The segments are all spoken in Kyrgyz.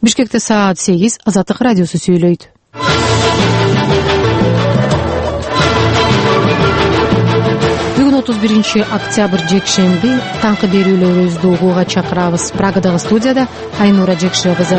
Бишкекте саат 8 Азаттык радиосу сүйлөйт. Бүгүн 31 октябрь жекшемби таңкы берүүлөрүбүздү угууга чакырабыз. Прагадагы студияда Айнура Жекши кызы.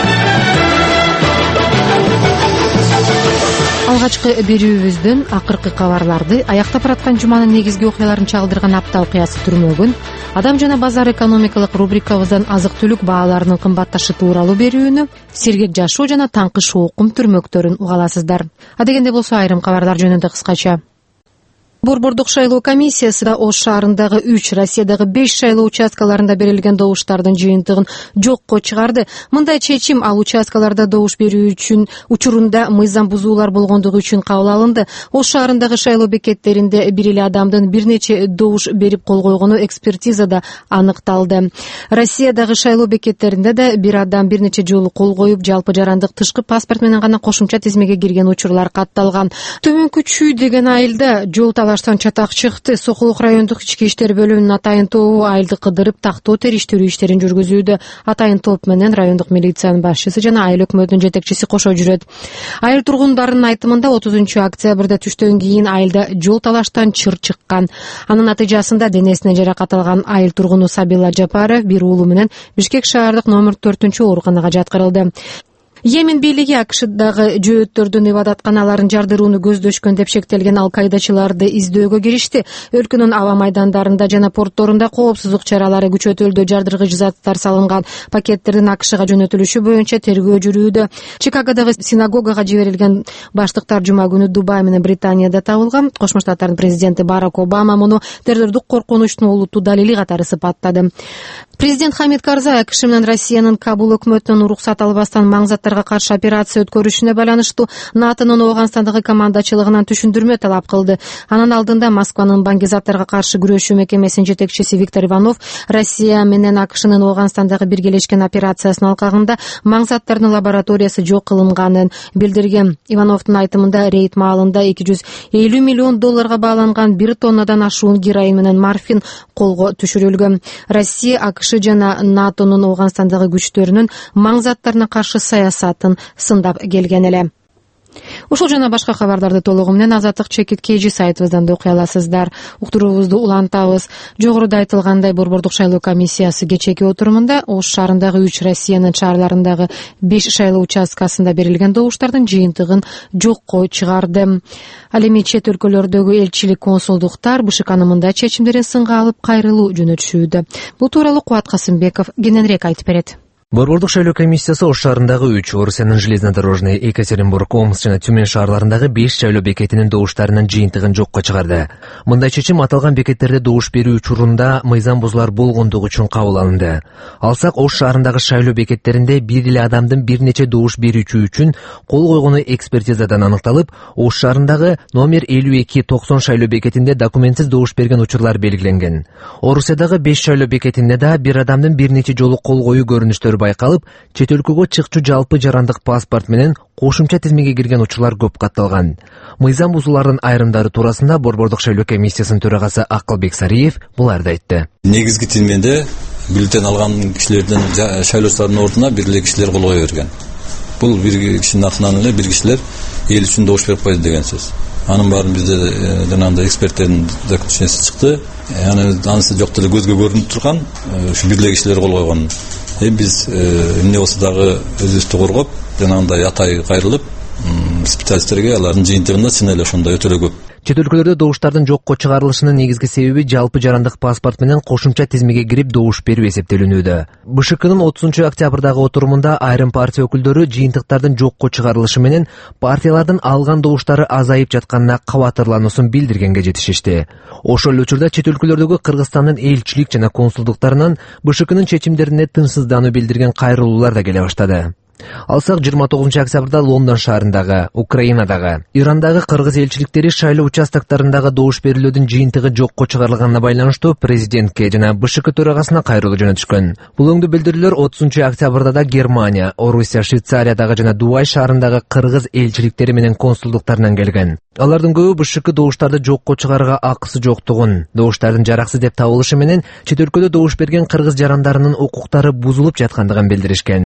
Алгачкы берүүбүздүн акыркы кабарларды аяктап бараткан жуманын негизги окуяларын чагылдырган апта окуясы түрмөгүн, адам жана базар экономикалык рубрикабыздан азык-түлүк бааларынын кымбатташы тууралуу берүүнү, сергек жашоо жана таңкы шоокум түрмөктөрүн уга аласыздар. Адегенде болсо айрым кабарлар жөнүндө кыскача. Борбордук шайлоо комиссиясы да Ош шаарындагы 3, Россиядагы 5 шайлоо участкаларында берилген добуштардын жыйынтыгын жокко чыгарды. Мындай чечим ал участкаларда добуш берүү үчүн учурунда мыйзам бузуулар болгондугу үчүн кабыл алынды. Ош шаарындагы шайлоо бекеттеринде бир эле адамдын бир нече добуш берип кол койгону экспертизада аныкталды. Россиядагы шайлоо бекеттеринде да бир адам бир нече жолу кол коюп, жалпы жарандык тышкы паспорт менен гана кошумча тизмеге кирген учурлар катталган. Төмөнкү Чүй деген айылда жол талаштан чатак чыкты. Сокулук райондук ички иштер бөлүмүнүн атайын тобу айылды кыдырып тактоо териштирүү иштерин жүргүзүүдө. Атайын топ менен райондук милициянын башчысы жана айыл өкмөтүнүн жетекчиси кошо жүрөт. Айыл тургундарынын айтымында 30 октябрда түштөн кийин айылда жол талаштан чыр чыккан. Анын натыйжасында денесине жаракат алган айыл тургуну Сабила Жапаров бир уулу менен Бишкек шаардык номер 4-ооруканага жаткырылды. Йемен бийлиги АКШдагы жөөттөрдүн ибадатканаларын жардырууну көздөшкөн деп шектелген ал-Каидачыларды издөөгө киришти. Өлкөнүн аба майдандарында жана портторунда коопсуздук чаралары күчөтүлдү. Жардыргыч заттар салынган пакеттердин АКШга жөнөтүлүшү боюнча тергөө жүрүүдө. Чикагодагы синагогага жиберилген баштыктар жума күнү Дубай менен Британияда табылган. Кошмо Штаттардын президенти Барак Обама муну террордук коркунучтун олуттуу далили катары сыпаттады. Президент Хамид Карзай АКШ менен Россиянын Кабул өкмөтүнүн уруксат албастан маң заттарга каршы операция өткөрүшүнө байланыштуу НАТОнун Ооганстандагы командачылыгынан түшүндүрмө талап кылды. Анын алдында Москванын банги заттарга каршы күрөшүү мекемесинин жетекчиси Виктор Иванов Россия менен АКШнын Ооганстандагы биргелешкен операциясынын алкагында маң заттардын лабораториясы жок кылынганын билдирген. Ивановдун айтымында рейд маалында $250 миллион бааланган 1 тоннадан ашуун героин менен морфин колго түшүрүлгөн. Россия АКШ жана НАТОнун Ооганстандагы күчтөрүнүн маң заттарына каршы саясатын сындап келген эле. Ушул жана башка кабарларды толугу менен Азаттык ЧК сайтыбыздан да окуй аласыздар. Уктуруубузду улантабыз. Жогоруда айтылгандай, Борбордук шайлоо комиссиясы кечээки отурумунда Ош шаарындагы 3, Россиянын шаарларындагы 5 шайлоо участкасында берилген добуштардын жыйынтыгын жокко чыгарды. Ал эми чет өлкөлөрдөгү элчилик консулдуктар БШКнын мындай чечимдерин сынга алып кайрылуу жөнөтүшүүдө. Бул тууралуу Кубат Касымбеков кененирээк айтып берет. Борбордук шайлоо комиссиясы Ош шаарындагы 3, Орусиянын железнодорожный, Екатеринбург, Омск жана Тюмень шаарларындагы 5 шайлоо бекетинин добуштарынын жыйынтыгын жокко чыгарды. Мындай чечим аталган бекеттерде добуш берүү учурунда мыйзам бузуулар болгондугу үчүн кабыл алынды. Алсак, Ош шаарындагы шайлоо бекеттеринде бир эле адамдын бир нече добуш берүүчү үчүн кол койгону экспертизадан аныкталып, Ош шаарындагы номер 52-90 шайлоо бекетинде документсиз добуш берген учурлар белгиленген. Орусиядагы 5 шайлоо бекетинде да бир адамдын бир нече жолу кол коюу көрүнүштөрү байкалып, чет өлкөгө чыкчу жалпы жарандык паспорт менен кошумча тизмеге кирген учурлар көп катталган. Мыйзам бузуулардын айрымдары туурасында Борбордук шайлоо комиссиясынын төрагасы Акылбек Сариев буларды айтты. Негизги тизмеде бюллетень алган кишилердин шайлоочулардын ордуна бир эле кишилер кол кое берген. Бул бир кишинин атынан эле бир кишилер эл үчүн добуш берип койду деген сөз. Анын баарын бизде жанагындай эксперттердин заключениясы чыкты. Анысы жок деле көзгө көрүнүп турган, ушу бир эле кишилер кол койгон. Биз эмне болсо дагы өзүбүздү коргоп, жанагындай атай кайрылып, специалисттерге алардын жыйынтыгында чын эле ошондой өтө эле көп. Чет өлкөлөрдө добуштардын жокко чыгарылышынын негизги себеби жалпы жарандык паспорт менен кошумча тизмеге кирип добуш берүү эсептелинүүдө. БШКнын 30 октябрдагы отурумунда айрым партия өкүлдөрү жыйынтыктардын жокко чыгарылышы менен партиялардын алган добуштары азайып жатканына кабатырлануусун билдиргенге жетишишти. Ошол учурда чет өлкөлөрдөгү Кыргызстандын элчилик жана консулдуктарынан БШКнын чечимдерине тынчсыздануу билдирген кайрылуулар да келе баштады. Алсак 29 октябрда Лондон шаарындагы, Украинадагы, Ирандагы кыргыз элчиликтери шайлоо участоктарындагы добуш берүүлөрдүн жыйынтыгы жокко чыгарылганына байланыштуу президентке жана БШК төрагасына кайрылуу жөнөтүшкөн. Бул өңдүү билдирүүлөр 30 октябрда да Германия, Орусия, Швейцариядагы жана Дубай шаарындагы кыргыз элчиликтери менен консулдуктарынан келген. Алардын көбү БШК добуштарды жокко чыгарууга акысы жоктугун, добуштардын жараксыз деп табылышы менен чет өлкөдө добуш берген кыргыз жарандарынын укуктары бузулуп жаткандыгын билдиришкен.